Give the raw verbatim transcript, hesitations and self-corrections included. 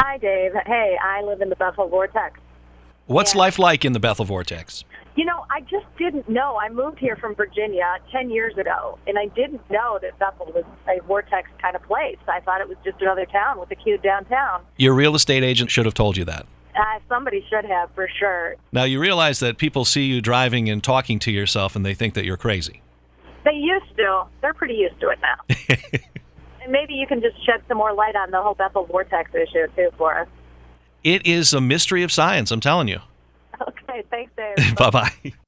Hi, Dave. Hey, I live in the Bethel Vortex. What's And, life like in the Bethel Vortex? You know, I just didn't know. I moved here from Virginia ten years ago, and I didn't know that Bethel was a vortex kind of place. I thought it was just another town with a cute downtown. Your real estate agent should have told you that. Uh, somebody should have, for sure. Now, you realize that people see you driving and talking to yourself, and they think that you're crazy. They used to. They're pretty used to it now. And maybe you can just shed some more light on the whole Bethel Vortex issue, too, for us. It is a mystery of science, I'm telling you. Okay, thanks, Dave. Bye-bye.